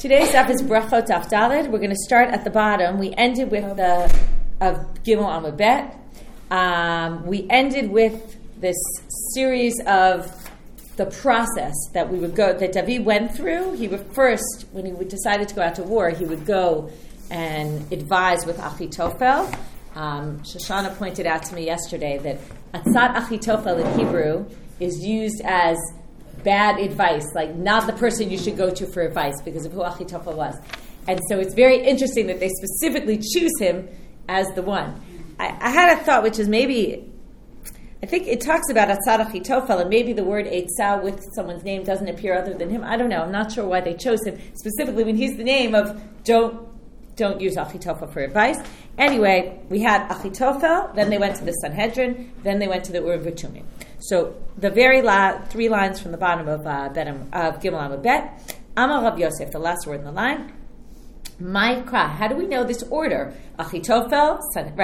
Today's daf is Brachot Daf Daled. We're going to start at the bottom. We ended with the of Gimel Amud Bet. We ended with this series of the process that we would go, that David went through. He would first, when he decided to go out to war, he would go and advise with Achitophel. Shoshana pointed out to me yesterday that Atzat Achitophel in Hebrew is used as bad advice, like not the person you should go to for advice because of who Achitophel was. And so it's very interesting that they specifically choose him as the one. I had a thought, which is maybe, I think it talks about Atzat Achitophel, and maybe the word Eitzah with someone's name doesn't appear other than him. I don't know. I'm not sure why they chose him specifically when he's the name of don't use Achitophel for advice. Anyway, we had Achitophel, then they went to the Sanhedrin, then they went to the Urim V'Tumim. So the very three lines from the bottom of Gimel Amud Bet. Amar Rav Yosef, the last word in the line. Ma'ikra. How do we know this order? Achitophel,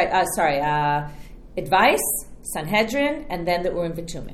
advice, Sanhedrin, and then the Urim V'Tumim.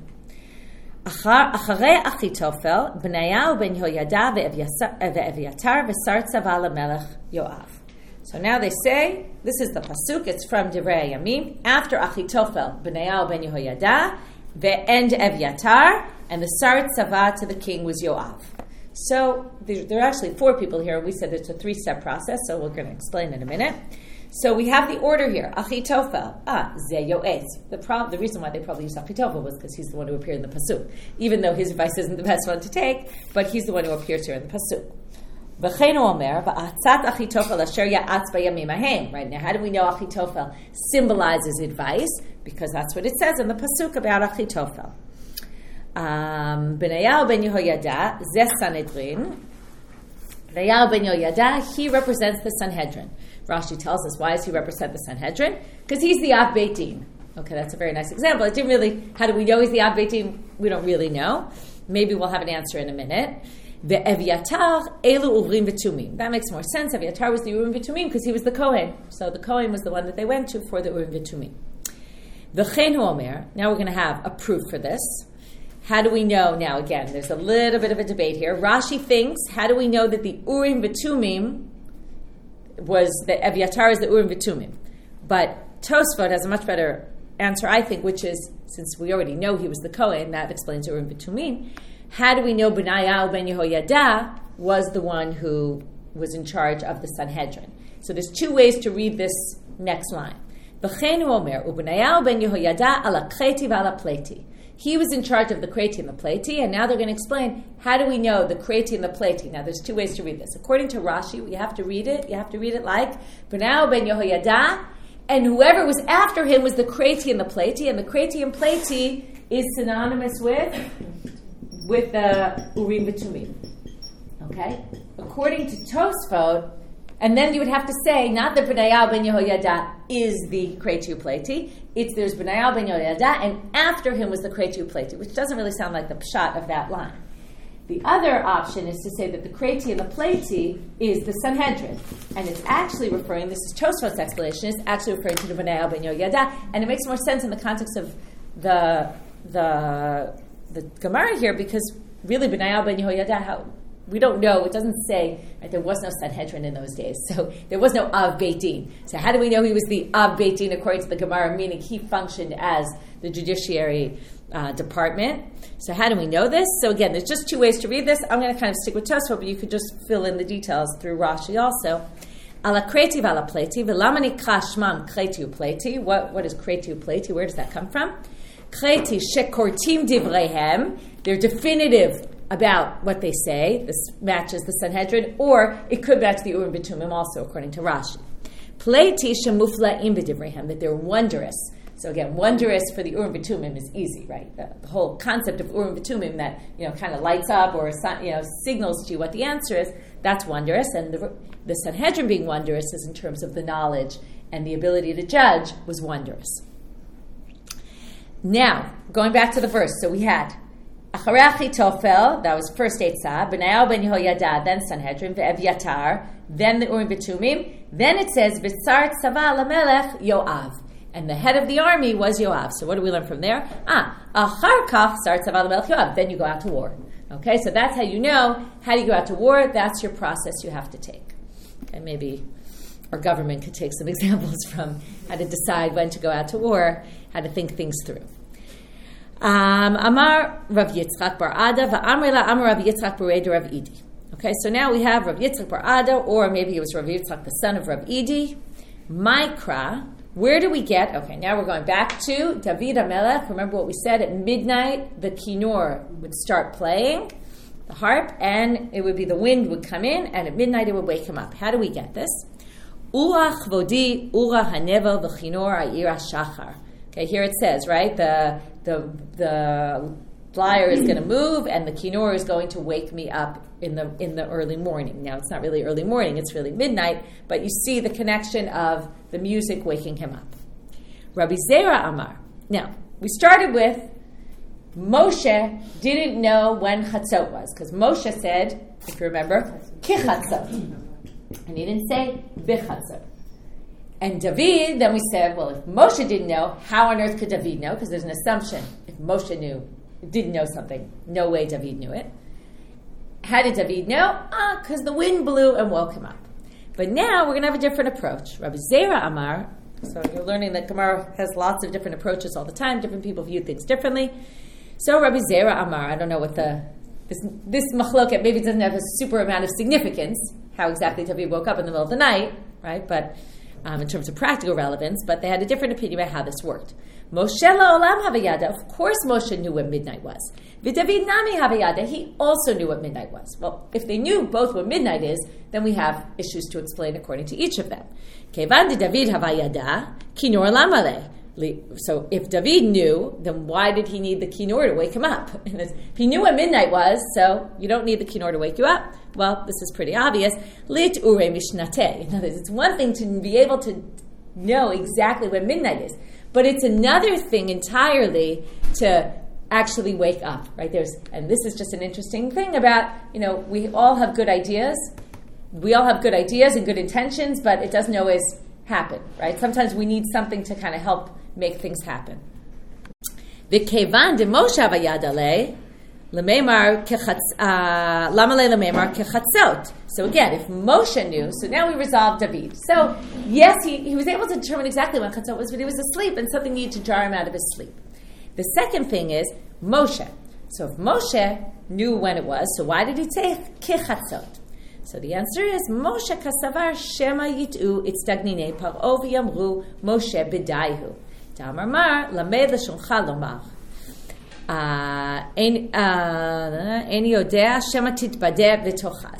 Acharei Achitophel, Benayahu ben Yehoyada ve'Eviatar v'sar tzava lemelech Yoav. So now they say, this is the pasuk, it's from Divrei Yamim, after Achitophel, Benayahu ben Yehoyada, ve'end Eviatar, and the sar tzava to the king was Yoav. So there are actually four people here. We said it's a three-step process, so we're going to explain in a minute. So we have the order here. Achitophel. Ze yoetz. The reason why they probably used Achitophel was because he's the one who appeared in the pasuk, even though his advice isn't the best one to take, but he's the one who appears here in the pasuk. V'cheinu omer, v'atzat Achitophel asher ya'atz bayamim ahem. Right now, how do we know Achitophel symbolizes advice? Because that's what it says in the pasuk about Achitophel. Benayahu ben Yehoyada, Zeh Sanhedrin. Benayahu ben Yehoyada, he represents the Sanhedrin. Rashi tells us, why does he represent the Sanhedrin? Because he's the Av Beit Din. Okay, that's a very nice example. How do we know he's the Av Beit Din? We don't really know. Maybe we'll have an answer in a minute. The Eviatar, Elu Urim V'Tumim. That makes more sense. Eviatar was the Urim V'Tumim because he was the Kohen. So the Kohen was the one that they went to for the Urim V'Tumim. V'chein hu omer. Now we're going to have a proof for this. How do we know? Now again, there's a little bit of a debate here. Rashi thinks, how do we know that the Urim V'Tumim was the Eviatar is the Urim V'Tumim? But Tosfot has a much better answer, I think, which is, since we already know he was the Kohen, that explains Urim V'Tumim. How do we know Benayahu ben Yehoyada was the one who was in charge of the Sanhedrin? So there's two ways to read this next line. V'cheinu omer, u'Benayahu ben Yehoyada ala kreti v'ala pleti. He was in charge of the kreti and the pleti, and now they're going to explain, how do we know the kreti and the pleti? Now there's two ways to read this. According to Rashi, you have to read it like Benayahu ben Yehoyada, and whoever was after him was the kreti and the pleti, and the kreti and pleti is synonymous with the Urim V'Tumim. Okay? According to Tosfot, and then you would have to say, not that Benayahu ben Yehoyada is the Kreti Upleti, there's Benayahu ben Yehoyada, and after him was the Kreti Upleti, which doesn't really sound like the pshat of that line. The other option is to say that the Kreti and the Pleti is the Sanhedrin, and it's actually referring, this is Tosfot's explanation, it's actually referring to the Benayahu ben Yehoyada, and it makes more sense in the context of the Gemara here, because really Benayahu ben Yehoyada, we don't know, it doesn't say, right, there was no Sanhedrin in those days, so there was no Av Beit Din. So how do we know he was the Av Beit Din according to the Gemara, meaning he functioned as the judiciary department? So how do we know this? So again, there's just two ways to read this. I'm going to kind of stick with Tosfot, but you could just fill in the details through Rashi also. Ala kreti v'ala pleti, v'lama nikra shmam kreti upleti. What is kreti upleti? Where does that come from? Kreti shekortim divreihem. They're definitive about what they say. This matches the Sanhedrin, or it could match the Urim V'Tumim also, according to Rashi. Pleti shemufla'im b'divreihem, that they're wondrous. So again, wondrous for the Urim V'Tumim is easy, right? The whole concept of Urim V'Tumim that kind of lights up or signals to you what the answer is. That's wondrous, and the Sanhedrin being wondrous is in terms of the knowledge and the ability to judge was wondrous. Now, going back to the verse, so we had Acharei Achitophel, that was first Eitzah, Benayahu ben Yehoyada, then Sanhedrin, Ve'Eviatar, then the Urim V'Tumim, then it says, V'sar tzava lamelech Yoav. And the head of the army was Yoav. So what do we learn from there? Achar kach sar tzava lamelech Yoav. Then you go out to war. Okay, so that's how you know how do you go out to war. That's your process you have to take. Okay, maybe our government could take some examples from how to decide when to go out to war, how to think things through. Amar Rav Yitzchak bar Ada va'amre la Amar Rav Yitzchak b'rei Rav Idi. Okay, so now we have Rav Yitzchak bar Ada, or maybe it was Rav Yitzchak, the son of Rav Idi. Mikra, where do we get? Okay, now we're going back to David HaMelech. Remember what we said, at midnight the kinor would start playing, the harp, and it would be the wind would come in, and at midnight it would wake him up. How do we get this? Ura chvodi, ura hanevel v'chinor ha'ira shachar. Okay, here it says, right, the lyre is going to move, and the kinor is going to wake me up in the early morning. Now, it's not really early morning, it's really midnight, but you see the connection of the music waking him up. Rabbi Zera Amar. Now, we started with Moshe didn't know when Chatzot was, because Moshe said, if you remember, Ki Chatzot. And he didn't say Bichatzot. And David, then we said, well, if Moshe didn't know, how on earth could David know? Because there's an assumption. If Moshe didn't know something, no way David knew it. How did David know? Because the wind blew and woke him up. But now we're going to have a different approach. Rabbi Zera Amar, so you're learning that Gemara has lots of different approaches all the time. Different people view things differently. So Rabbi Zera Amar, I don't know what this machloket, maybe it doesn't have a super amount of significance, how exactly David woke up in the middle of the night, right? But in terms of practical relevance, but they had a different opinion about how this worked. Moshe la'olam havayada, of course Moshe knew what midnight was. V'David nami havayada, he also knew what midnight was. Well, if they knew both what midnight is, then we have issues to explain according to each of them. Kevan de David havayada, kinor lamale. So if David knew, then why did he need the kinor to wake him up? If he knew what midnight was, so you don't need the kinor to wake you up. Well, this is pretty obvious. Lit ure mishnate. In other words, it's one thing to be able to know exactly when midnight is, but it's another thing entirely to actually wake up, right? And this is just an interesting thing about, we all have good ideas. We all have good ideas and good intentions, but it doesn't always happen, right? Sometimes we need something to kind of help make things happen. V'kevan de Moshe havayadale lememar lamale lememar kechatzot. So again, if Moshe knew, so now we resolve David. So yes, he was able to determine exactly when chatzot was, but he was asleep, and something needed to jar him out of his sleep. The second thing is Moshe. So if Moshe knew when it was, so why did he say kechatzot? So the answer is Moshe kasavar shema yit'u itzagnine paro v'yamru Moshe b'daihu. Damar mar lamed l'shoncha lomar. Eni yodea shema titbadeh v'tochaz.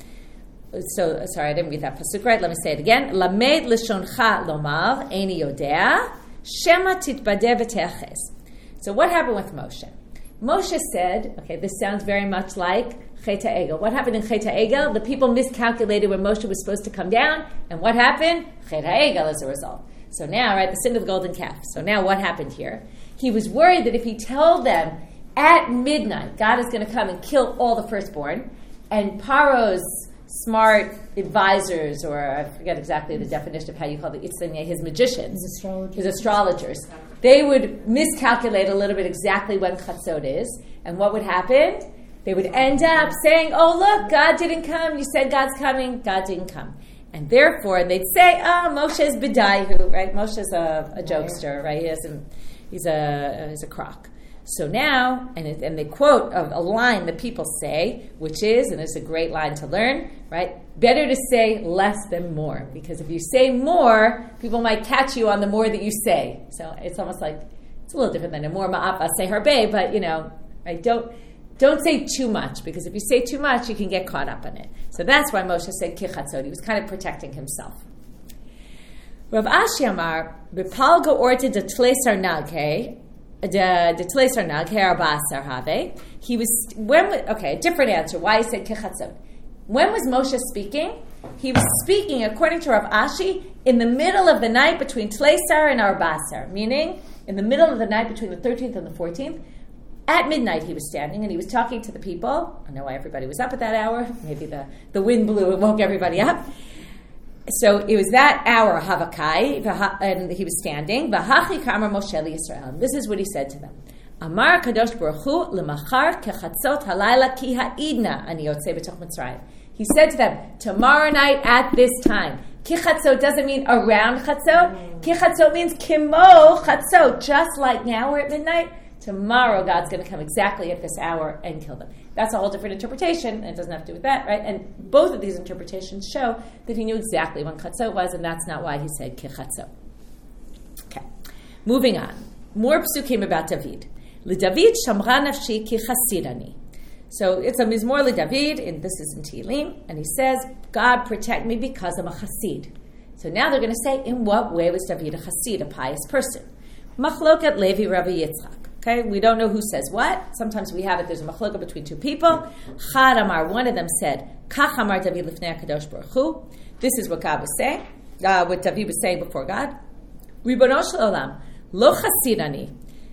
So, sorry, I didn't read that pasuk right. Let me say it again. Lamed l'shoncha lomar eni yodea shema titbadeh v'teches. So what happened with Moshe? Moshe said, okay, this sounds very much like Chet HaEgel. What happened in Chet HaEgel? The people miscalculated when Moshe was supposed to come down, and what happened? Chet HaEgel as a result. So now, right, the sin of the golden calf. So now what happened here? He was worried that if he told them at midnight, God is going to come and kill all the firstborn, and Paro's smart advisors, or I forget exactly the definition of how you call it, it's his magicians, his astrologers, they would miscalculate a little bit exactly when Chatzot is, and what would happen? They would end up saying, oh look, God didn't come, you said God's coming, God didn't come. And therefore, they'd say, Moshe is b'daihu, right? Moshe's a jokester, right? He's a crock. So now, and they quote a line that people say, which is, and it's a great line to learn, right? Better to say less than more, because if you say more, people might catch you on the more that you say. So it's almost like it's a little different than a more ma'apa say harbe, but right? Don't say too much, because if you say too much, you can get caught up in it. So that's why Moshe said kichatzot. He was kind of protecting himself. Rav Ashi Amar, b'palga orta de tleisar naghe, de tleisar naghe arba'asar have. He was, a different answer. Why he said kichatzot. When was Moshe speaking? He was speaking, according to Rav Ashi, in the middle of the night between tleisar and arba'asar, meaning in the middle of the night between the 13th and the 14th. At midnight he was standing and he was talking to the people. I know why everybody was up at that hour. Maybe the wind blew and woke everybody up. So it was that hour, Havakai, and he was standing. V'hachi kamar Moshe Yisrael. This is what he said to them. Amar Kadosh Baruch Hu lemachar kechatzot halayla ki ha'idna ani yotzei b'toch Mitzrayim. He said to them, tomorrow night at this time. Ki chatzot doesn't mean around chatzot. Ki chatzot means kimo chatzot. Just like now we're at midnight, tomorrow God's going to come exactly at this hour and kill them. That's a whole different interpretation, and it doesn't have to do with that, right? And both of these interpretations show that he knew exactly when chatzot was, and that's not why he said ki chatzot. Okay, moving on. More psukim about David. LeDavid shamra nafshi ki chasidani. So it's a Mizmor LeDavid, and this is in Tehillim, and he says, God protect me because I'm a Hasid. So now they're going to say, in what way was David a Hasid, a pious person? Machloket Levi Rabbi Yitzchak. Okay, we don't know who says what. Sometimes we have it, there's a machloket between two people. Chad Amar, one of them said, Kach Amar David Lifnei HaKadosh Baruch Hu. This is what God was saying, what David was saying before God. Ribono shel olam, lo chasidani.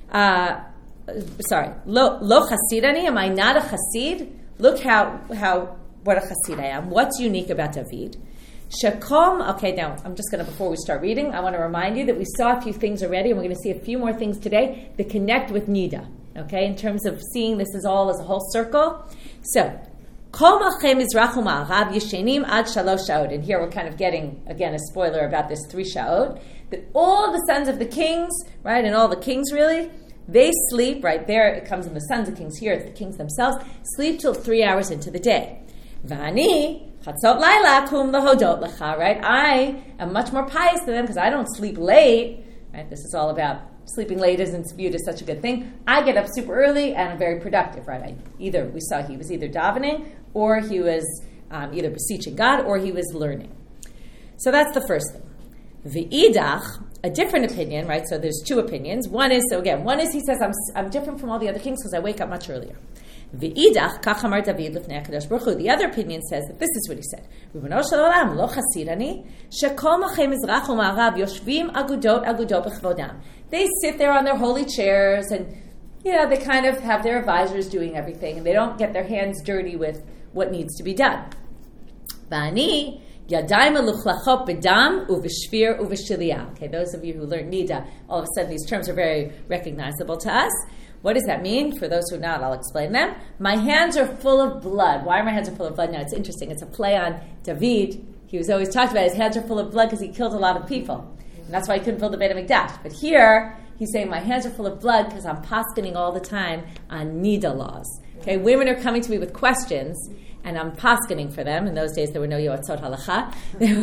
Lo chasidani, am I not a chasid? Look what a chasid I am. What's unique about David? Shakom, okay, now I'm just going to, before we start reading, I want to remind you that we saw a few things already, and we're going to see a few more things today that connect with Nida, okay, in terms of seeing this as all as a whole circle. So, Kol Malchei Mizrach u'Ma'arav Yeshenim ad Shalosh Sha'ot, and here we're kind of getting, again, a spoiler about this 3 Sha'ot, that all the sons of the kings, right, and all the kings really, they sleep, right there, it comes in the sons of kings, here it's the kings themselves, sleep till 3 hours into the day. Vani, chatzot laila kum lahodot lecha, right? I am much more pious than them because I don't sleep late, right? This is all about sleeping late isn't viewed as such a good thing. I get up super early and I'm very productive, right? We saw he was either davening or he was either beseeching God or he was learning. So that's the first thing. V'idach, a different opinion, right? So there's 2 opinions. One is he says, I'm different from all the other kings because I wake up much earlier. V'idach, kach amar David lifnei HaKadosh Baruch Hu. The other opinion says that this is what he said. Ribono shel olam, lo chasidani, shekol malchei mizrach u'ma'arav yoshvim agudot b'chvodam. They sit there on their holy chairs and, they kind of have their advisors doing everything and they don't get their hands dirty with what needs to be done. V'ani, yadayim meluchlachot b'dam u'v'shvir u'v'shiliyah. Okay, those of you who learn Nida, all of a sudden these terms are very recognizable to us. What does that mean? For those who are not, I'll explain them. My hands are full of blood. Why are my hands full of blood? Now, it's interesting. It's a play on David. He was always talked about his hands are full of blood because he killed a lot of people. And that's why he couldn't build the Beit HaMikdash. But here, he's saying my hands are full of blood because I'm paskening all the time on Nida laws. Okay, women are coming to me with questions, and I'm paskening for them. In those days, there were no yoatzot halacha.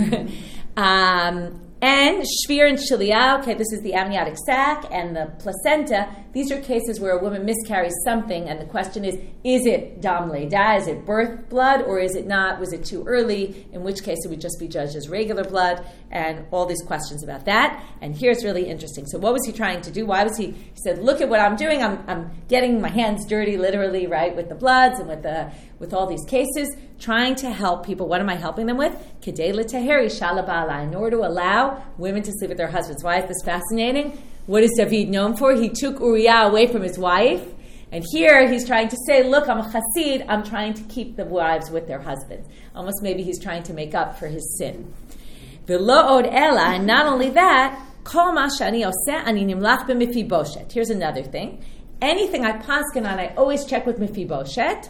And shvir and shiliyah, okay, this is the amniotic sac and the placenta. These are cases where a woman miscarries something, and the question is it dam leida, is it birth blood, or is it not? Was it too early? In which case it would just be judged as regular blood, and all these questions about that. And here's really interesting. So what was he trying to do? Why was he said, look at what I'm doing. I'm getting my hands dirty, literally, right, with the bloods and with all these cases, trying to help people. What am I helping them with? Kedei l'taheri shalabala, in order to allow women to sleep with their husbands. Why is this fascinating? What is David known for? He took Uriah away from his wife, and here he's trying to say, look, I'm a chassid, I'm trying to keep the wives with their husbands. Almost maybe he's trying to make up for his sin. V'lo od ela, and not only that, kol ma shani oseh ani nimlach b'Mephibosheth. Here's another thing. Anything I paskin on, I always check with Mephibosheth.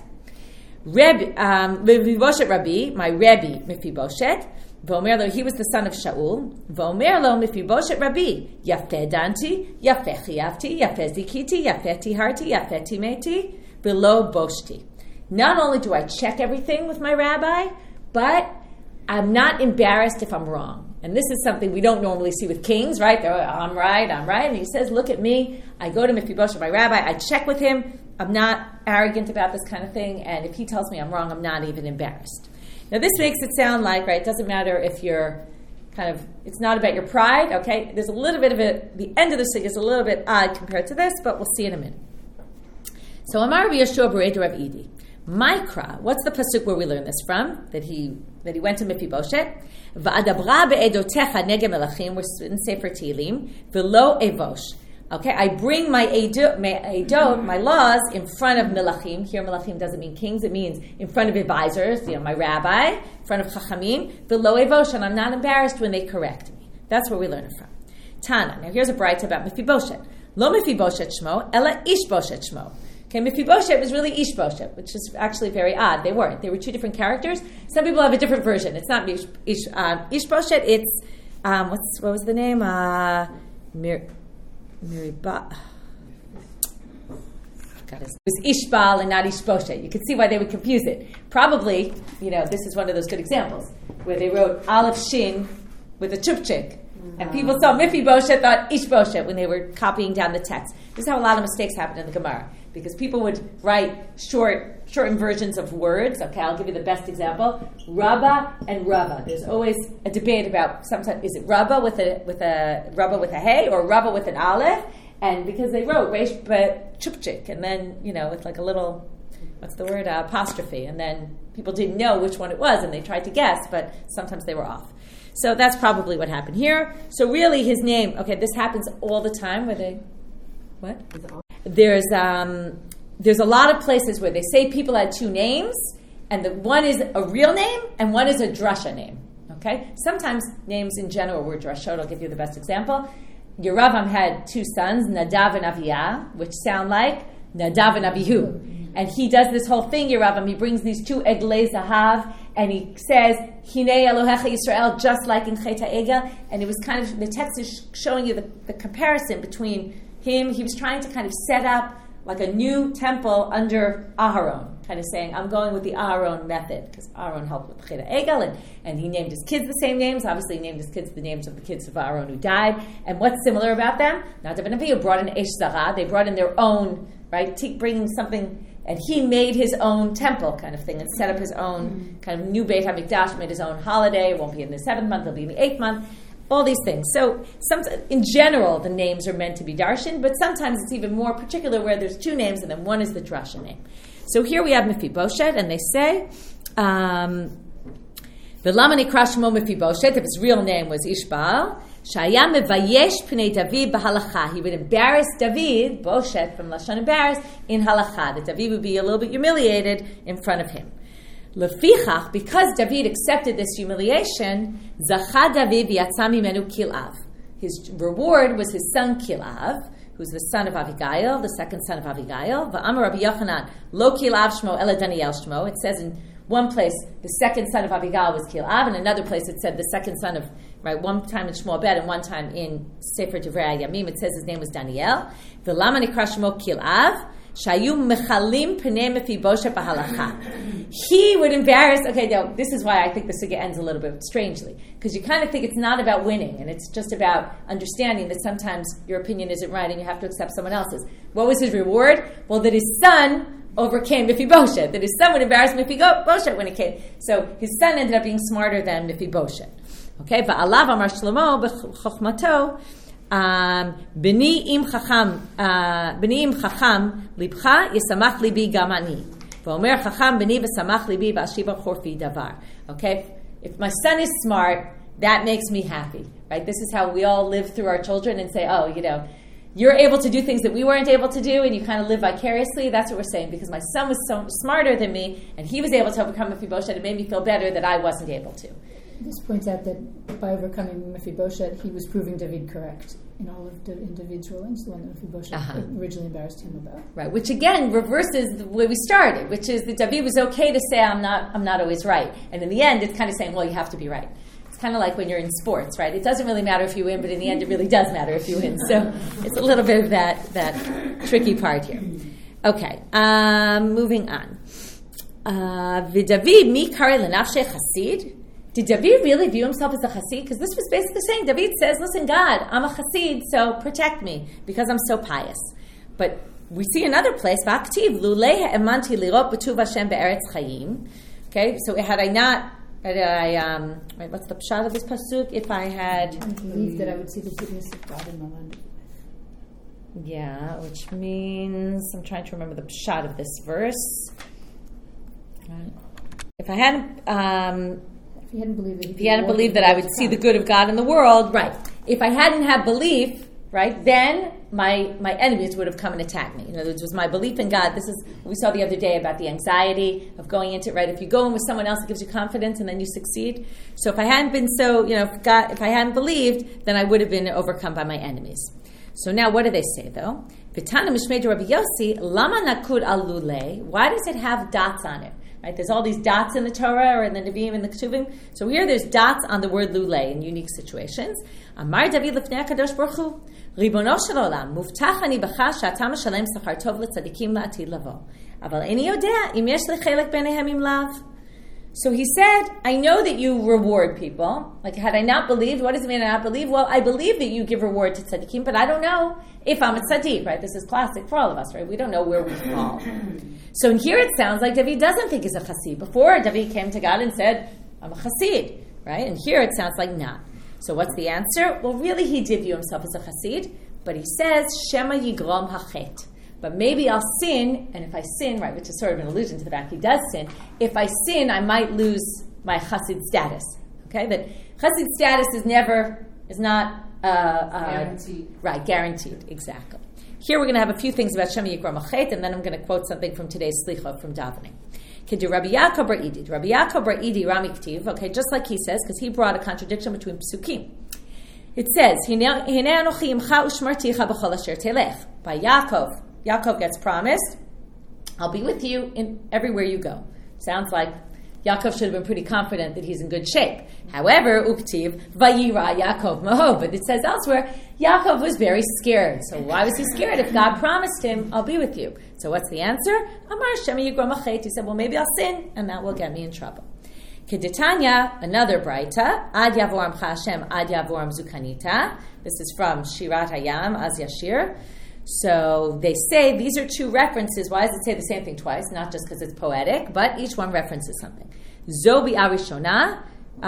Mephibosheth Rabbi, my Rebbe Mephibosheth. V'omer he was the son of Shaul. V'omer lo Mephibosheth Rabbi, yafeh danti, yafeh chiyavti, yafeh zikiti, yafeh tiharti, yafeh timeti, v'lo boshti. Not only do I check everything with my rabbi, but I'm not embarrassed if I'm wrong. And this is something we don't normally see with kings, right? I'm right. And he says, look at me. I go to Mephibosheth, my rabbi. I check with him. I'm not arrogant about this kind of thing. And if he tells me I'm wrong, I'm not even embarrassed. Now, this makes it sound like, right, it doesn't matter if you're it's not about your pride, okay? There's a little bit of the end of this thing is a little bit odd compared to this, but we'll see in a minute. So, Amar Rabbi Yeshua B'rei Rav Idi. Mikra, what's the pasuk where we learn this from? That he went to Mephibosheth. Va'adabra be'edotecha negem melachim, we're in Sefer Tehillim, v'lo evosh. Okay, I bring my edot, my laws, in front of melachim. Here, melachim doesn't mean kings; it means in front of advisors. My rabbi, in front of chachamim. V'lo evosh, and I'm not embarrassed when they correct me. That's where we learn it from. Tana. Now, here's a braita about Mephibosheth. Lo Mephibosheth Shmo, Ela Ishboshet Shmo. Okay, Mephibosheth was really Ishboshet, which is actually very odd. They weren't. They were two different characters. Some people have a different version. It's not Ishboshet. It's what was the name? Miribah. It was Ishbal and not Ishboshet. You can see why they would confuse it. Probably, this is one of those good examples where they wrote Aleph Shin with a chupchik. And people saw Mephibosheth, thought Ishboshet when they were copying down the text. This is how a lot of mistakes happen in the Gemara. Because people would write shortened versions of words. Okay, I'll give you the best example. Rabba and Rava. There's always a debate about sometimes is it Rabba with a Rabba with a hey or Rabba with an aleph? And because they wrote Reish but Chupchik, and then with like a little apostrophe, and then people didn't know which one it was, and they tried to guess, but sometimes they were off. So that's probably what happened here. So really, his name. Okay, this happens all the time. Where they what? There's a lot of places where they say people had two names, and one is a real name and one is a drasha name. Okay, sometimes names in general were drashot. I'll give you the best example. Yeravam had two sons, Nadav and Aviah, which sound like Nadav and Abihu. And he does this whole thing, Yeravam. He brings these two eglei zahav, and he says, Hinei Elohecha Yisrael, just like in Chet HaEgel. And it was kind of, the text is showing you the comparison between him. He was trying to kind of set up like a new temple under Aharon, kind of saying, I'm going with the Aharon method, because Aharon helped with Chet HaEgel, and he named his kids the same names. Obviously, he named his kids the names of the kids of Aharon who died. And what's similar about them? Nadav and Avihu brought in Esh Zara. They brought in their own, right, bringing something, and he made his own temple kind of thing and set up his own kind of new Beit HaMikdash, made his own holiday. It won't be in the 7th month, it'll be in the 8th month. All these things. So, in general, the names are meant to be darshan, but sometimes it's even more particular where there's two names and then one is the drasha name. So here we have Mephibosheth, and they say, the Lamani Krashmo Mephibosheth, if his real name was Ishbal, Shaya Mevayesh Pnei David B'Halacha. He would embarrass David, Boshet from Lashon embarrass, in Halacha. That David would be a little bit humiliated in front of him. Lefichach, because David accepted this humiliation, Zacha David v'yatza mimenu Kilav. His reward was his son Kilav, who's the son of Avigail, the second son of Avigail. V'amar Rabbi Yochanan, lo Kilav shmo ela Daniel shmo. It says in one place the second son of Avigail was Kilav, and another place it said the second son of, right, one time in Shmuel Bet and one time in Sefer Divrei Yamim it says his name was Daniel. V'lama nikra shmo Kilav. Shayu mechalim pnei Mephibosheth b'halacha. He would embarrass. Okay, now this is why I think the sugya ends a little bit strangely, because you kind of think it's not about winning, and it's just about understanding that sometimes your opinion isn't right, and you have to accept someone else's. What was his reward? Well, that his son overcame Mephibosheth. That his son would embarrass Mephibosheth when it came. So his son ended up being smarter than Mephibosheth. Okay, va'alav amar Shlomo b'chokhmato. B'ni im chacham libcha yisamach libi gam ani. V'omer chacham b'ni v'samach libi v'ashiva chorfi davar. Okay, if my son is smart, that makes me happy. Right? This is how we all live through our children and say, oh, you're able to do things that we weren't able to do, and you kind of live vicariously. That's what we're saying, because my son was so smarter than me, and he was able to overcome Mephibosheth. It made me feel better that I wasn't able to. This points out that by overcoming Mephibosheth, he was proving David correct in all of David's rulings, the one that Mephibosheth originally embarrassed him about. Right, which again reverses the way we started, which is that David was okay to say, I'm not always right. And in the end, it's kind of saying, well, you have to be right. It's kind of like when you're in sports, right? It doesn't really matter if you win, but in the end, it really does matter if you win. So it's a little bit of that tricky part here. Okay, moving on. V'David mi kare l'nafshei chasid. Did David really view himself as a chassid? Because this was basically saying, David says, listen, God, I'm a chassid, so protect me, because I'm so pious. But we see another place, V'aktiv, lulei ha'emanti lirot b'tuv Hashem be'eretz chayim. Okay, so had I not, what's the pshat of this pasuk? If I had believed that I would see the goodness of God in my land. Yeah, which means, I'm trying to remember the pshat of this verse. If I hadn't, if he hadn't believed that I would see the good of God in the world, right. If I hadn't had belief, right, then my enemies would have come and attacked me. In other words, it was my belief in God. This is what we saw the other day about the anxiety of going into it, right? If you go in with someone else, it gives you confidence and then you succeed. So if I hadn't been if I hadn't believed, then I would have been overcome by my enemies. So now what do they say, though? Vitana Mishmei Rabbi Yossi, Lama Nakud al Lulei. Why does it have dots on it? Right? There's all these dots in the Torah or in the Nevi'im and the Ketuvim. So here there's dots on the word Lulei in unique situations. Amar David Lefnei HaKadosh Baruch Hu, Ribono shel Olam, Muftach ani b'cha she'ata meshalem sachar tov letzadikim la'atid lavo. Aval eni yodea im yesh lechelek b'neihem im lav. So he said, I know that you reward people. Like, had I not believed, what does it mean I not believe? Well, I believe that you give reward to tzaddikim, but I don't know if I'm a tzaddik, right? This is classic for all of us, right? We don't know where we fall. So here it sounds like David doesn't think he's a chassid. Before, David came to God and said, I'm a chassid, right? And here it sounds like not. So what's the answer? Well, really he did view himself as a chassid, but he says, Shema yigrom hachet. But maybe I'll sin, and if I sin, right, which is sort of an allusion to the fact he does sin, if I sin, I might lose my chassid status. Okay, that chassid status is not guaranteed. Right, guaranteed, exactly. Here we're going to have a few things about Shema Yigrom Hachet, and then I'm going to quote something from today's Slicha from davening. Kedu Rabbi Yaakov bar Idi. Rabbi Yaakov bar Idi Rami Ktiv, okay, just like he says, because he brought a contradiction between psukim. It says, Hinei anochi imcha ushmarticha b'chol asher telech. By Yaakov gets promised, I'll be with you in everywhere you go. Sounds like Yaakov should have been pretty confident that he's in good shape. However, Uktiv, Vayira Yaakov Maho, but it says elsewhere, Yaakov was very scared. So why was he scared? If God promised him, I'll be with you. So what's the answer? Amar Shema Yigrom Hachet. He said, well, maybe I'll sin, and that will get me in trouble. Kedetanya, another Braita, Ad Yavoram Hashem, Ad Yavoram Zukanita. This is from Shirat Hayam, Az Yashir. So they say these are two references. Why does it say the same thing twice? Not just because it's poetic, but each one references something. Zobi Arishona,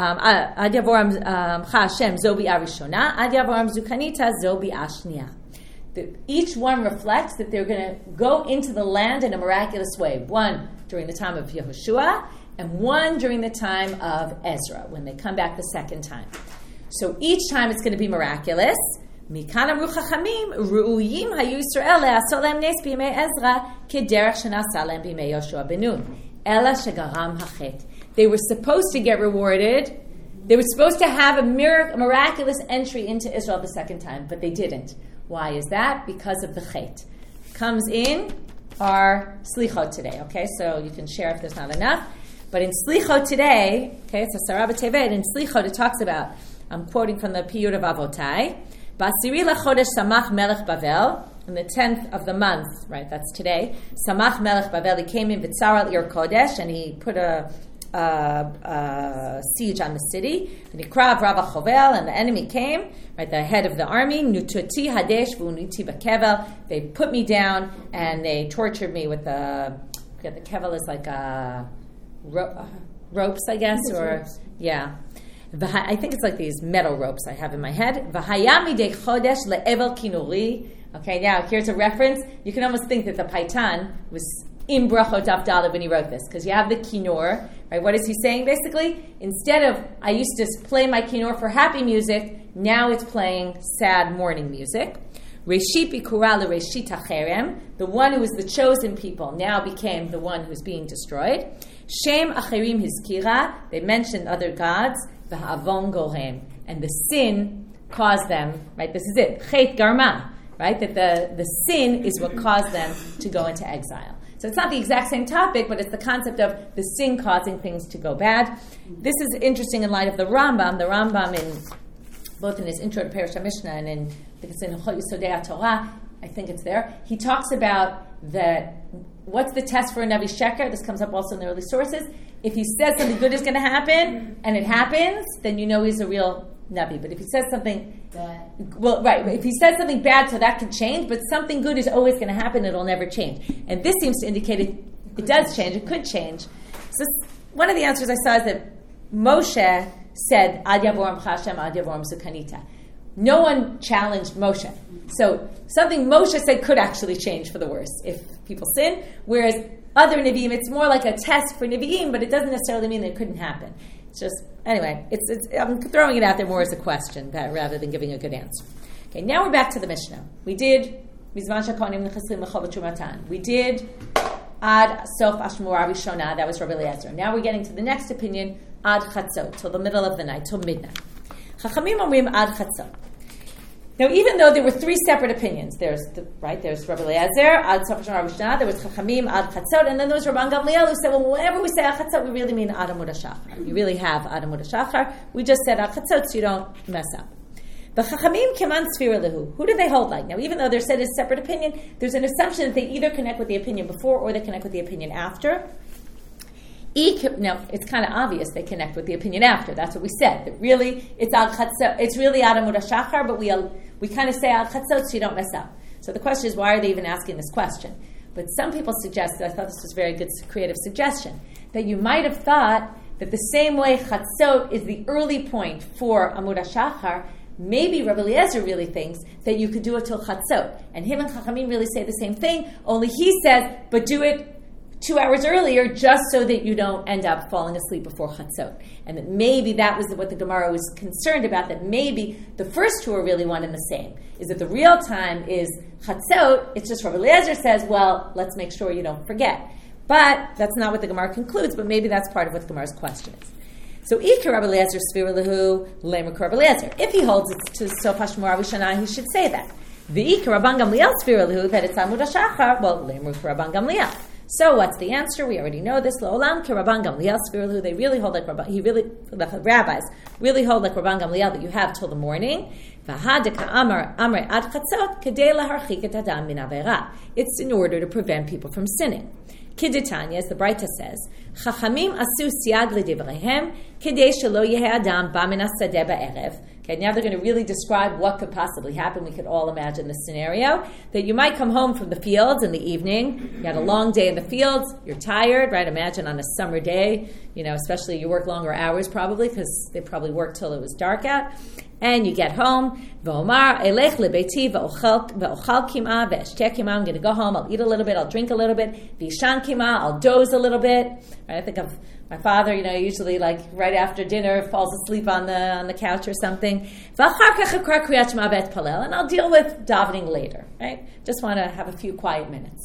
Ad Yavoram Hashem, Zobi Arishona, Ad Yavoram Zukanita, Zobi Ashnia. Each one reflects that they're going to go into the land in a miraculous way. One during the time of Yehoshua, and one during the time of Ezra, when they come back the second time. So each time it's going to be miraculous. מכאן אמרו חכמים, ראויים היו ישראל לעשות להם נס בימי עזרא, כדרך שנעשה להם בימי יהושע בן נון. אלא שגרם החטא. They were supposed to get rewarded. They were supposed to have a miraculous entry into Israel the second time, but they didn't. Why is that? Because of the chet. Comes in our slichot today, okay? So you can share if there's not enough. But in slichot today, okay, it's a Sarah B'Tevet, in slichot it talks about, I'm quoting from the Piyut of Avotai, Basiri lachodesh samach melech Bavel, in the 10th of the month, right, that's today, samach melech Bavel, he came in Vitzar al Ir Kodesh, and he put a siege on the city. V'nikrav Rav Chovel, and the enemy came, right, the head of the army, Nututi Hadesh v'uniti b'kevel, they put me down, and they tortured me with the kevel is like ropes, I guess, or, yeah. I think it's like these metal ropes I have in my head. Okay, now here's a reference. You can almost think that the Paitan was in Brachot Daf Daled when he wrote this, because you have the kinor, right? What is he saying basically? Instead of, I used to play my kinor for happy music, now it's playing sad mourning music. Reshit bikura l'reshit hacherem, the one who was the chosen people now became the one who's being destroyed. Shem acherim hizkira, they mentioned other gods. And the sin caused them, right? This is it, chet garma, right? That the sin is what caused them to go into exile. So it's not the exact same topic, but it's the concept of the sin causing things to go bad. This is interesting in light of the Rambam. The Rambam, both in his intro to Perush HaMishnah and I think it's in Chol Yisodei HaTorah, I think it's there, he talks about what's the test for a Navi Sheker? This comes up also in the early sources. If he says something good is going to happen, and it happens, then you know he's a real Navi. But if he says something bad, well, right, if he says something bad, so that could change, but something good is always going to happen, it'll never change. And this seems to indicate it does change, it could change. So one of the answers I saw is that Moshe said, Ad Yavoram Hashem, Ad Yavoram Zukanita. No one challenged Moshe. So something Moshe said could actually change for the worse if people sin, whereas other Nevi'im, it's more like a test for Nevi'im, but it doesn't necessarily mean that it couldn't happen. It's just, anyway, I'm throwing it out there more as a question rather than giving a good answer. Okay, now we're back to the Mishnah. We did Mizman Shakonim Nechaslim Mechol V'Trumatan. We did Ad Sof Ashmura Rishona, that was Rabbi Eliezer. Now we're getting to the next opinion, Ad Chatzot, till the middle of the night, till midnight. Chachamim Omrim Ad Chatzot. Now, even though there were three separate opinions, there's Rabbi Eliezer, ad Sof HaShana Rishna, there was Chachamim, ad Chatzot, and then there was Rabban Gamliel who said, well, whenever we say ad Chatzot, we really mean ad Amud HaShachar. You really have ad Amud HaShachar. We just said ad Chatzot so you don't mess up. The Chachamim keman sfira lehu. Who do they hold like? Now, even though they're said as separate opinion, there's an assumption that they either connect with the opinion before or they connect with the opinion after. Now, it's kind of obvious they connect with the opinion after. That's what we said. That really, it's al chatzot. It's really ad Amud HaShachar, but we kind of say al chatzot so you don't mess up. So the question is, why are they even asking this question? But some people suggested, I thought this was a very good creative suggestion, that you might have thought that the same way chatzot is the early point for Amud HaShachar, maybe Rabbi Eliezer really thinks that you could do it till chatzot. And him and Chachamim really say the same thing, only he says, but do it 2 hours earlier, just so that you don't end up falling asleep before Chatzot. And that maybe that was what the Gemara was concerned about, that maybe the first two are really one and the same. Is that the real time is Chatzot, it's just Rabbi Eliezer says, well, let's make sure you don't forget. But that's not what the Gemara concludes, but maybe that's part of what the Gemara's question is. So, Ikar Rabbi Eliezer Sfira Lehu, Lemer Rabbi Eliezer. If he holds it to Sof HaShmura Rishana, he should say that. The Ikar Rabban Gamliel Sfira Lehu, that it's Amud HaShachar, well, Lemer Rabban Gamliel. So what's the answer? We already know this. Lo'olam ke Rabban Gamliel Sfirlu. They really hold like the rabbis really hold like Rabban Gamliel that you have till the morning. It's in order to prevent people from sinning. Kiditanya, as the Breita says, Chachamim asu siag l'divreihem kedei shelo yehei adam ba min hasadeh ba'erev. Okay, now they're going to really describe what could possibly happen. We could all imagine this scenario, that you might come home from the fields in the evening. You had a long day in the fields. You're tired, right? Imagine on a summer day, especially you work longer hours probably because they probably worked till it was dark out. And you get home. V'omar elech lebeiti v'ochal kima v'eshtek kima. I'm going to go home. I'll eat a little bit. I'll drink a little bit. V'ishan kima. I'll doze a little bit. Right? I think of my father. Usually like right after dinner, falls asleep on the couch or something. V'achar kach akra kriyat shema v'et palel. And I'll deal with davening later. Right? Just want to have a few quiet minutes.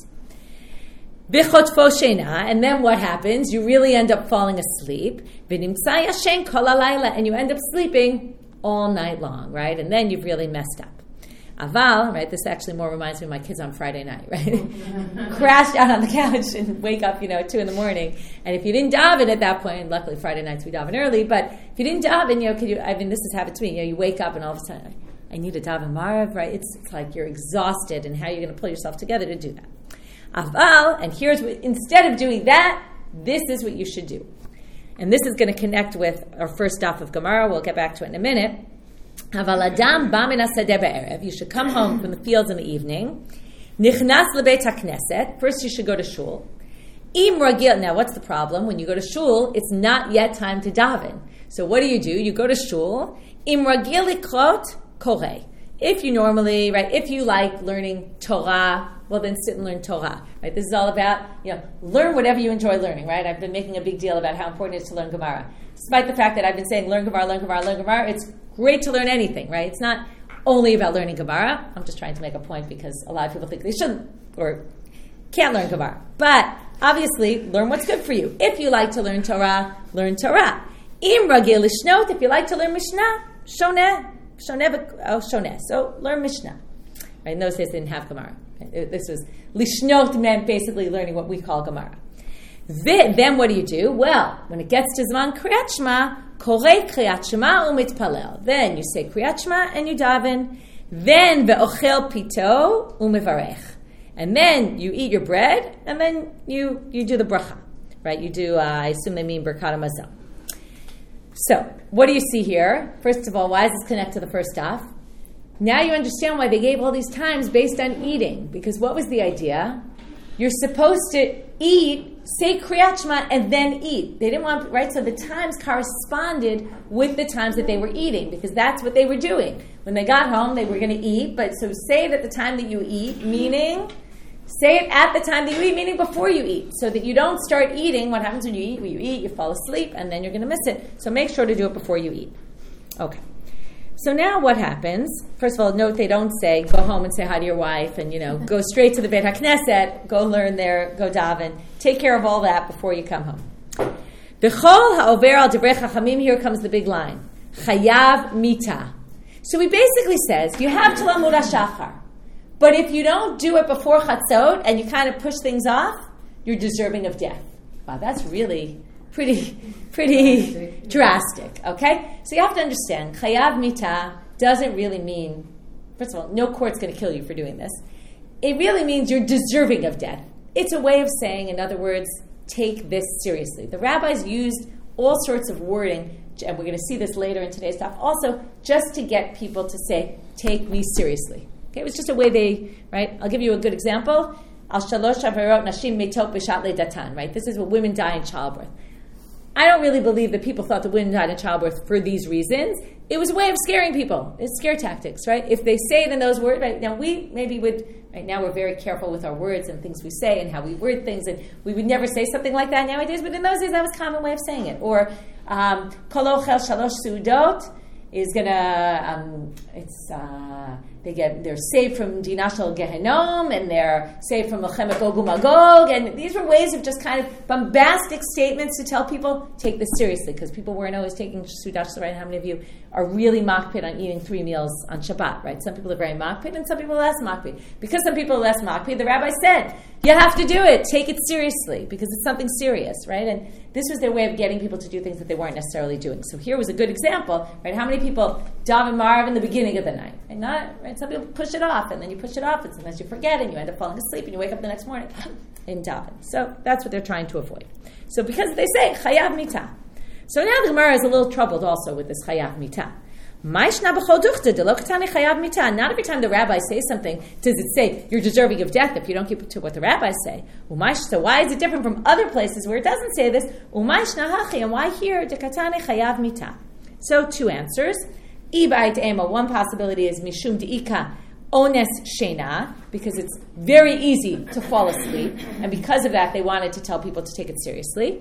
V'chotfo sheina, and then what happens? You really end up falling asleep. V'nimtza yashen kol halayla, and you end up sleeping all night long, right? And then you've really messed up. Aval, right? This actually more reminds me of my kids on Friday night, right? Crashed out on the couch and wake up, 2 in the morning. And if you didn't daven at that point, luckily Friday nights we daven early, but if you didn't daven, this has happened to me. You wake up and all of a sudden, I need to daven Marav, right? It's like you're exhausted, and how you're going to pull yourself together to do that. Aval, and here's what, instead of doing that, this is what you should do. And this is going to connect with our first daf of Gemara. We'll get back to it in a minute. Aval adam ba min hasadeh ba'erev. You should come home from the fields in the evening. Nichnas lebeit hakneset. First, you should go to shul. Im ragil. Now, what's the problem? When you go to shul, it's not yet time to daven. So, what do? You go to shul. Im ragil likrot koreh. If you normally, right? If you like learning Torah, well, then sit and learn Torah, right? This is all about, learn whatever you enjoy learning, right? I've been making a big deal about how important it is to learn Gemara. Despite the fact that I've been saying learn Gemara, learn Gemara, learn Gemara, it's great to learn anything, right? It's not only about learning Gemara. I'm just trying to make a point because a lot of people think they shouldn't or can't learn Gemara. But obviously, learn what's good for you. If you like to learn Torah, learn Torah. Im ragil lishnot, if you like to learn Mishnah, shoneh. So learn Mishnah. Right? In those days, they didn't have Gemara. This was lishnot, meant basically learning what we call Gemara. Then what do? Well, when it gets to Zman Kriyat Shema, korei Kriyat Shema umitpalel. Then you say Kriyat Shema and you daven. Then ve'ochel pito umevarech. And then you eat your bread and then you do the bracha. Right? You do, I assume they mean Birkat HaMazon. So, what do you see here? First of all, why does this connect to the first daf? Now you understand why they gave all these times based on eating. Because what was the idea? You're supposed to eat, say Kriyat Shema, and then eat. They didn't want, right? So the times corresponded with the times that they were eating, because that's what they were doing. When they got home, they were going to eat. But so say it at the time that you eat, meaning say it at the time that you eat, meaning before you eat, so that you don't start eating. What happens when you eat? When you eat, you fall asleep, and then you're going to miss it. So make sure to do it before you eat. Okay. So now what happens? First of all, note they don't say, go home and say hi to your wife, and, go straight to the Beit HaKnesset, go learn there, go daven. Take care of all that before you come home. B'chol ha'over al divrei chachamim, here comes the big line. Chayav mita. So he basically says, you have Talamud HaShachar, but if you don't do it before Chatzot and you kind of push things off, you're deserving of death. Wow, that's really pretty drastic, okay? So you have to understand, Chayav Mita doesn't really mean, first of all, no court's going to kill you for doing this. It really means you're deserving of death. It's a way of saying, in other words, take this seriously. The rabbis used all sorts of wording, and we're going to see this later in today's talk, also just to get people to say, take me seriously. Okay, it was just a way they, right? I'll give you a good example. Al shalosh averot nashim metot b'shat leidatan, right? This is what women die in childbirth. I don't really believe that people thought the women died in childbirth for these reasons. It was a way of scaring people. It's scare tactics, right? If they say it in those words, right now we maybe would, right now we're very careful with our words and things we say and how we word things, and we would never say something like that nowadays, but in those days that was a common way of saying it. Or kol ochel shalosh seudot is gonna, they're saved from Dinashal Gehenom, and they're saved from Melchemet Gog uMagog, and these were ways of just kind of bombastic statements to tell people, take this seriously, because people weren't always taking Sudash, right? How many of you are really makpid on eating 3 meals on Shabbat, right? Some people are very makpid, and some people are less makpid. Because some people are less makpid, the rabbi said, you have to do it, take it seriously, because it's something serious, right? And this was their way of getting people to do things that they weren't necessarily doing. So here was a good example, right? How many people daven Marav in the beginning of the night? And not, right? Some people push it off, and then you push it off, and sometimes you forget, and you end up falling asleep, and you wake up the next morning in daven. So that's what they're trying to avoid. So because they say chayav mita. So now the Gemara is a little troubled also with this chayav mita. Not every time the rabbis say something does it say you're deserving of death if you don't keep to what the rabbis say. So why is it different from other places where it doesn't say this? And why here? So 2 answers. One possibility is mishum deika ones shena, because it's very easy to fall asleep, and because of that they wanted to tell people to take it seriously.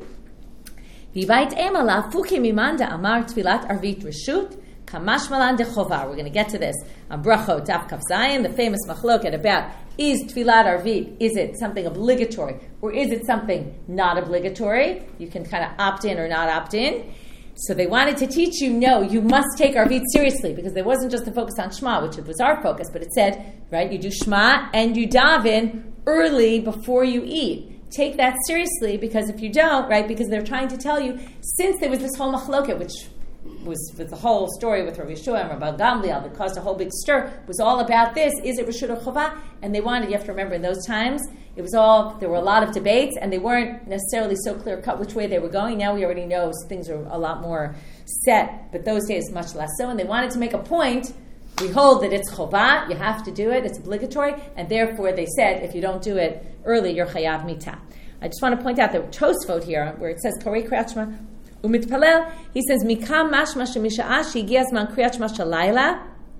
We're going to get to this on Brachot, Daf Kaf Zayin, the famous machloket about is Tfilat Arvit, is it something obligatory or is it something not obligatory? You can kind of opt in or not opt in. So they wanted to teach you, no, you must take Arvit seriously, because there wasn't just the focus on Shema, which was our focus, but it said, right, you do Shema and you daven early before you eat. Take that seriously, because if you don't, right, because they're trying to tell you, since there was this whole machloket, which was with the whole story with Rabbi Yeshua and Rabbi Gamliel that caused a whole big stir, was all about this, is it Reshut or Chovah? And they wanted, you have to remember, in those times, there were a lot of debates, and they weren't necessarily so clear-cut which way they were going. Now we already know things are a lot more set, but those days much less so, and they wanted to make a point. We hold that it's Chovah, you have to do it, it's obligatory, and therefore they said, if you don't do it early, you're Chayav Mita. I just want to point out the Tosfot here, where it says, Korei Kriyat Shema, Umitpalel, he says, Mikam mashma shemisha'a she'igi azman kriyat shema shalayla,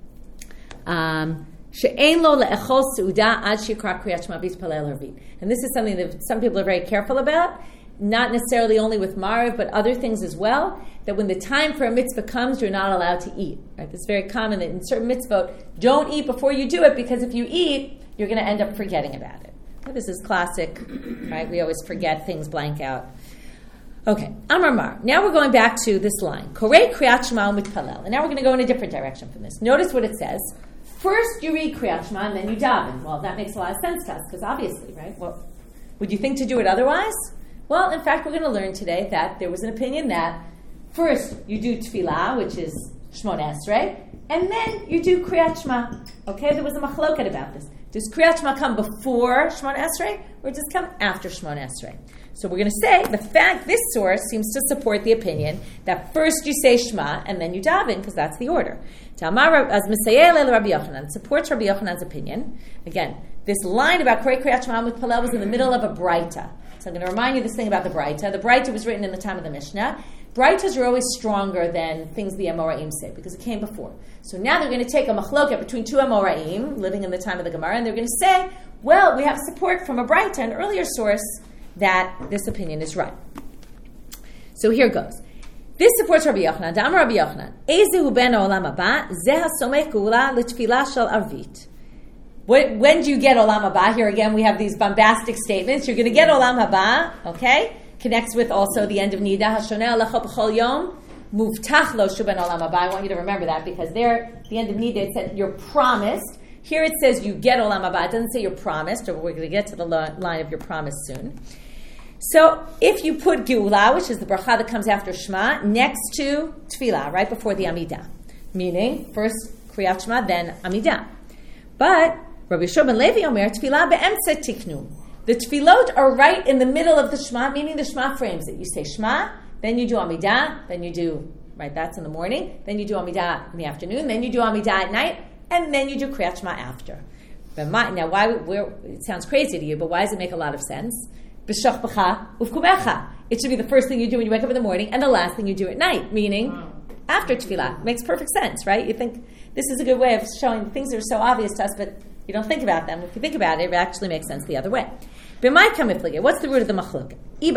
she'ein lo le'echol seuda ad shikra kriyat shema v'yitpalel arvit. And this is something that some people are very careful about, not necessarily only with Mariv, but other things as well, that when the time for a mitzvah comes, you're not allowed to eat. Right? It's very common that in certain mitzvot, don't eat before you do it, because if you eat, you're going to end up forgetting about it. Okay, this is classic, right? We always forget things, blank out. Okay, Amar Mar. Now we're going back to this line. Korei Kriyat Shema u'mitpalel. And now we're going to go in a different direction from this. Notice what it says. First you read Kriyat Shema and then you daven. Well, that makes a lot of sense to us, because obviously, right? Well, would you think to do it otherwise? Well, in fact, we're going to learn today that there was an opinion that first you do Tefillah, which is Shmona Esrei, and then you do Kriyat Shema. Okay, there was a machloket about this. Does Kriyat Shema come before Shmona Esrei, or does it come after Shmona Esrei? So we're going to say, the fact, this source seems to support the opinion that first you say Shema and then you daven, because that's the order. As Misayeh Rabbi Yochanan supports Rabbi Yochanan's opinion. Again, this line about Korei Kriyat Shema u'mitpalel was in the middle of a Braita. So I'm going to remind you this thing about the Braita. The Braita was written in the time of the Mishnah. Braitas are always stronger than things the Amoraim say, because it came before. So now they're going to take a machloket between 2 Amoraim, living in the time of the Gemara, and they're going to say, well, we have support from a Braita, an earlier source, that this opinion is right. So here goes. This supports Rabbi Yochanan. Da'amar Rabbi Yochanan. Ezehu ben olam haba, zeh hasomech geula l'tfilah shel arvit. When do you get olam haba? Here again, we have these bombastic statements. You're going to get olam haba, okay? Connects with also the end of Nida, Hashoneh alecha b'chol yom. Muftach lo shuben olam haba. I want you to remember that because there, at the end of Nida, it said you're promised. Here it says you get olam haba. It doesn't say you're promised, or we're going to get to the line of your promise soon. So if you put Geula, which is the bracha that comes after Shema, next to Tefillah, right before the Amidah, meaning first Kriyat Shema, then Amidah. But Rabbi Yeshua ben Levi Omer, Tefillah be'emtza tiknu. The Tefillot are right in the middle of the Shema, meaning the Shema frames it. You say Shema, then you do Amidah, then you do, right, that's in the morning, then you do Amidah in the afternoon, then you do Amidah at night, and then you do Kriyat Shema after. Now, it sounds crazy to you, but why does it make a lot of sense? It should be the first thing you do when you wake up in the morning and the last thing you do at night, meaning after tefillah. It makes perfect sense, right? You think this is a good way of showing things that are so obvious to us, but you don't think about them. If you think about it, it actually makes sense the other way. What's the root of the machlok?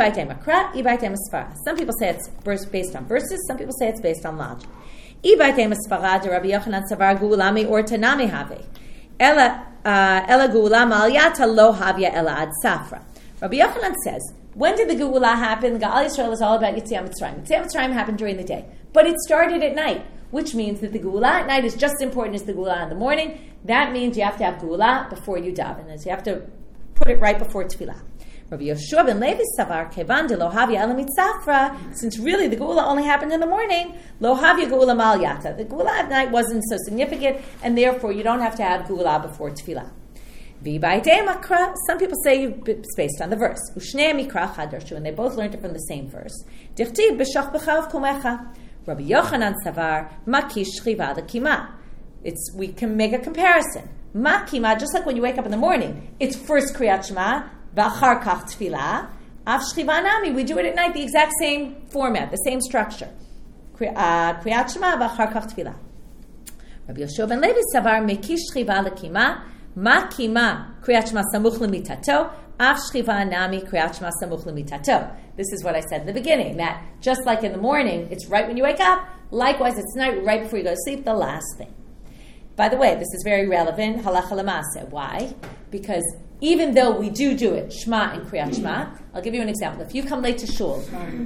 Some people say it's based on verses, some people say it's based on logic. Rabbi Yochanan savar guulami or tanami have. Ela guulam aliyata lo havya ela ad safra. Rabbi Yochanan says, when did the Geula happen? Ga'al Yisrael is all about Yetziat Mitzrayim. Yetziat Mitzrayim happened during the day. But it started at night, which means that the Geula at night is just as important as the Geula in the morning. That means you have to have Geula before you daven. You have to put it right before Tefillah. Rabbi Yeshua ben Levi savar kevan de lo havya ela mitzafra. Since really the Geula only happened in the morning, lo havya Geula mal yata. The Geula at night wasn't so significant, and therefore you don't have to have Geula before Tefillah. Some people say it's based on the verse. And they both learned it from the same verse. Rabbi Yochanan savar makish shchiva lekima. We can make a comparison. Makima, just like when you wake up in the morning, it's first Kriyat Shema, v'achar kach tefillah. Av shchiva nami, we do it at night, the exact same format, the same structure. Kriyat Shema, v'achar kach tefillah. Rabbi Yeshua ben Levi savar makish shchiva lekima. Ma kima kriyat shema samuch lemitato, av shchiva nami kriyat shema samuch lemitato. This is what I said in the beginning, that just like in the morning, it's right when you wake up, likewise it's night right before you go to sleep, the last thing. By the way, this is very relevant, halacha l'maaseh. Why? Because even though we do it, Shema and Kriyat Shema, I'll give you an example. If you come late to shul,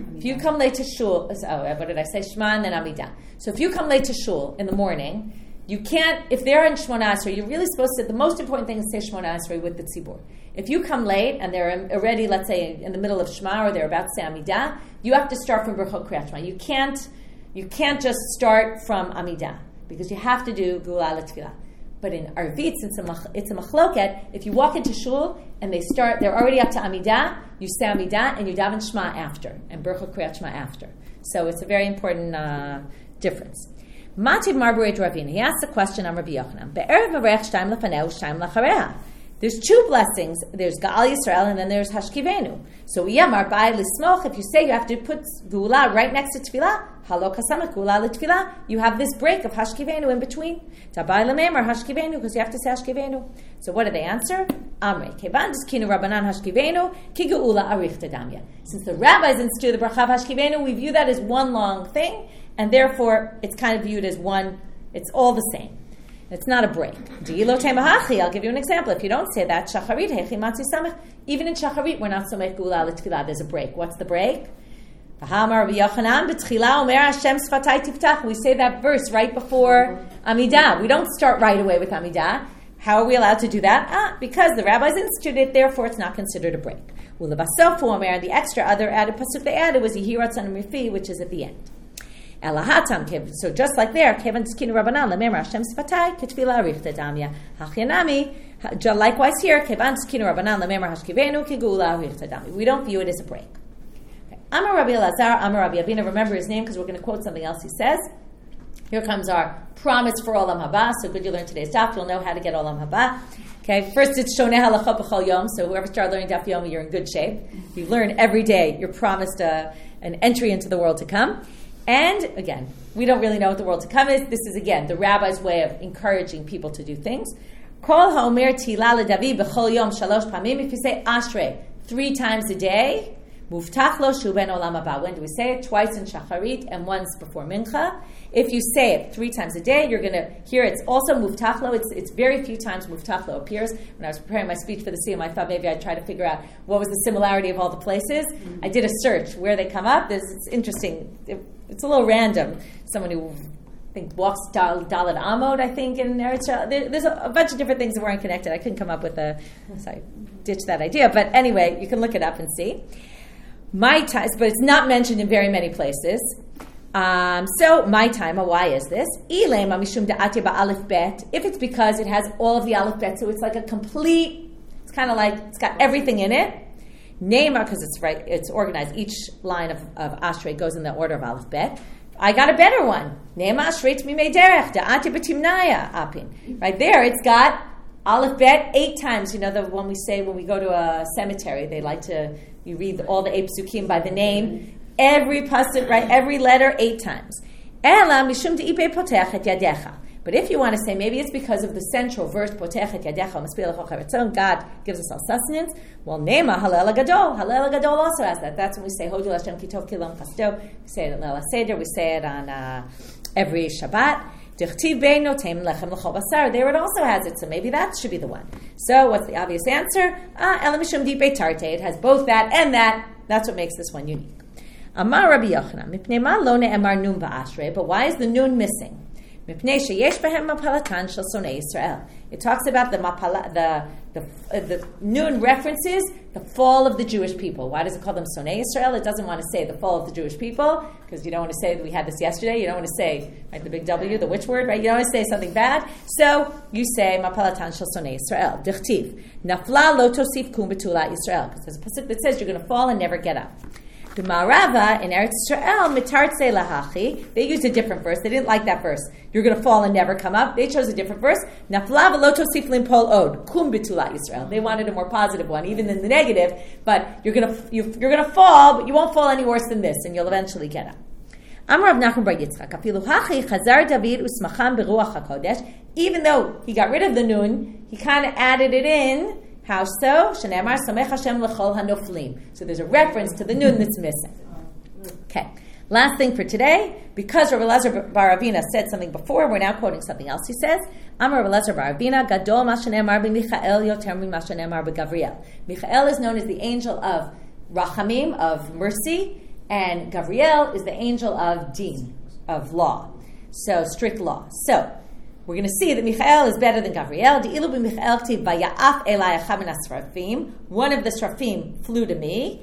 what did I say? Shema and then Amidah. So if you come late to shul in the morning, you can't, if they're in Shmona Esrei, you're really supposed to, the most important thing is say Shmona Esrei with the tzibur. If you come late and they're already, let's say, in the middle of Shema or they're about to say Amidah, you have to start from Berachot Kriyat Shema. You can't just start from Amidah because you have to do Geula L'Tfilah. But in Arvit, since it's a machloket, if you walk into shul and they're already up to Amidah, you say Amidah and you daven Shema after and Berachot Kriyat Shema after. So it's a very important difference. Mativ Marburet Ravina. He asks a question on Rabbi Yochanan. Be'erev marech shtaim lefaneu, shtaim lachareha. There's two blessings. There's Ga'al Yisrael and then there's Hashkivenu. So Yamar Ba'ai Lismoch, if you say you have to put Geula right next to Tefillah, Halo Kasamak Geula L'Tefillah, you have this break of Hashkivenu in between. Tabai Lamemar Hashkivenu, because you have to say Hashkivenu. So what do they answer? Amrei, Kevan Diskinu Rabbanan Hashkivenu, Ki Geula Arich Tadamya. Since the rabbis instituted the bracha of Hashkivenu, we view that as one long thing, and therefore it's kind of viewed as one, it's all the same. It's not a break. I'll give you an example. If you don't say that, even in Shacharit, we're not somech Geula L'Tfilah. There's a break. What's the break? We say that verse right before Amidah. We don't start right away with Amidah. How are we allowed to do that? Because the rabbis instituted it, therefore it's not considered a break. The extra other added pasuk they added was Yehirat San Rifi, which is at the end. So just like there, likewise here, we don't view it as a break. Amar Rabbi Elazar, Amar Rabbi Avina, remember his name because we're going to quote something else he says. Here comes our promise for Olam Haba. So good you learned today's daf, you'll know how to get Olam Haba. Okay, first it's Shoneh Halachot B'chol Yom, so whoever started learning Daf Yomi, you're in good shape. You learn every day, you're promised an entry into the world to come. And again, we don't really know what the world to come is. This is again the rabbi's way of encouraging people to do things. Kol ha'omer tila leDavid b'chol yom shalosh pamim. If you say Ashrei 3 times a day, muftach lo shu ben olam haba. When do we say it? Twice in Shacharit and once before Mincha. If you say it 3 times a day, you're going to hear it's also muftach lo. It's very few times muftach lo appears. When I was preparing my speech for the Siyum, I thought maybe I'd try to figure out what was the similarity of all the places. I did a search where they come up. It's interesting. it's a little random. Someone who I think walks Dalet Amod, I think, in Eretz Yisrael. There's a bunch of different things that weren't connected. I couldn't come up with so I ditched that idea. But anyway, you can look it up and see. My time, but it's not mentioned in very many places. So my time, why is this? If it's because it has all of the Aleph Bet, so it's like a complete, it's kind of like, it's got everything in it. Neymar, because it's organized. Each line of Ashrei goes in the order of Aleph Bet. I got a better one. Neymar Ashrei T'mimei Derech, Da'ati B'Timnaya Apin. Right there, it's got Aleph Bet 8 times. You know, the one we say when we go to a cemetery, they like to, you read all the 8 psukim by the name. Every pasuk, right? Every letter 8 times. Ela mishum de'ipe potech et yadecha. But if you want to say maybe it's because of the central verse, potech et yadecha, maspil lecho charetzon, God gives us all sustenance. Well, Neema Halel Gadol. Halel Gadol also has that. That's when we say Hodul Hashem Kitov Kilam Chasto. We say it at Leil HaSeder. We say it on every Shabbat. Dichtiv beino teim lechem l'chol basar. There it also has it, so maybe that should be the one. So what's the obvious answer? Ela mishum de'ipe tarte. It has both that and that. That's what makes this one unique. Amar Rabbi Yochanan, mipnei ma lo ne'emar nun ba'ashrei, but why is the nun missing? Mipnei sheyesh behem mapalatan shel sonei Yisrael. It talks about the nun references the fall of the Jewish people. Why does it call them sonei Yisrael? It doesn't want to say the fall of the Jewish people, because you don't want to say that we had this yesterday. You don't want to say, right, the big W, the which word, right? You don't want to say something bad. So you say mapalatan shel sonei Yisrael. Dichtiv nafla lo tosif kum betulat Yisrael, because there's a pasuk that says you're going to fall and never get up. The Ma'arava in Eretz Yisrael, mitartze lahachi, they used a different verse. They didn't like that verse. You're going to fall and never come up. They chose a different verse. Nafla v'lo tosif limpol od, kum b'tulat Yisrael. They wanted a more positive one, even in the negative. But you're going to fall, but you won't fall any worse than this, and you'll eventually get up. Amar Rav Nachman bar Yitzchak, afilu hachi chazar David usmacham beruach hakodesh. Even though he got rid of the nun, he kind of added it in. How so? Shenemar samech Hashem lechol hanoflim. So there's a reference to the nun that's missing. Okay. Last thing for today, because Rabbi Elazar bar Avina said something before, we're now quoting something else. He says, Amar Rabbi Elazar bar Avina, Gadol ma shenemar b'Michael yoter mima shenemar b'Gavriel. Michael is known as the angel of Rachamim, of mercy, and Gavriel is the angel of Din, of law. So strict law. So we're going to see that Michael is better than Gavriel. One of the Srafim flew to me.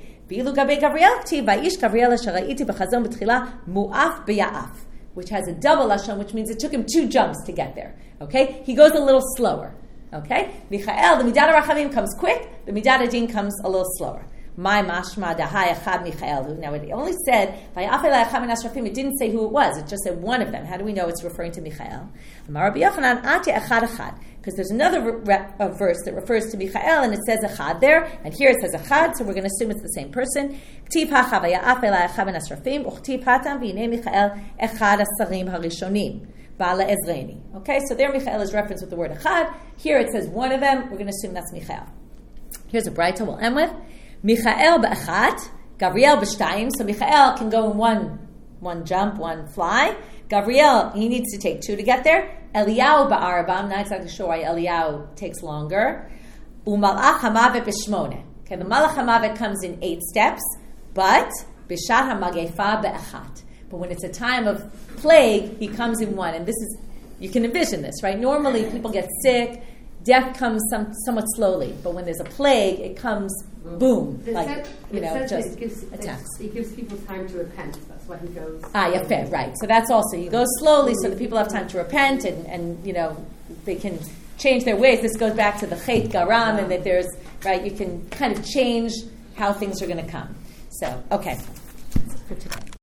Which has a double lashon, which means it took him 2 jumps to get there. Okay? He goes a little slower. Okay? Michael, the Midat Rachamim comes quick, the Midat Adin comes a little slower. My mashma dahai echad Michael. Now it only said it didn't say who it was. It just said one of them. How do we know it's referring to Michael? Because there's another verse that refers to Michael and it says echad there, and here it says echad, so we're going to assume it's the same person. Okay, so there Michael is referenced with the word echad. Here it says one of them. We're going to assume that's Michael. Here's a braita we'll end with. Michael b'achat, Gavriel b'shtayim. So Michael can go in one jump, one fly. Gavriel, he needs to take 2 to get there. Eliyahu ba'arba. I'm not exactly sure why Eliyahu takes longer. U'malach hamavet b'shmone. Okay, the malach hamavet comes in 8 steps, but b'shat hamagefa b'achat. But when it's a time of plague, he comes in 1. And this is, you can envision this, right? Normally people get sick. Death comes somewhat slowly, but when there's a plague, it comes boom, attacks. It gives people time to repent. That's why he goes. Fair, right. So that's also, he goes slowly so that people have time to repent and they can change their ways. This goes back to the Chet Garam and that there's, right, you can kind of change how things are going to come. So, okay. For today.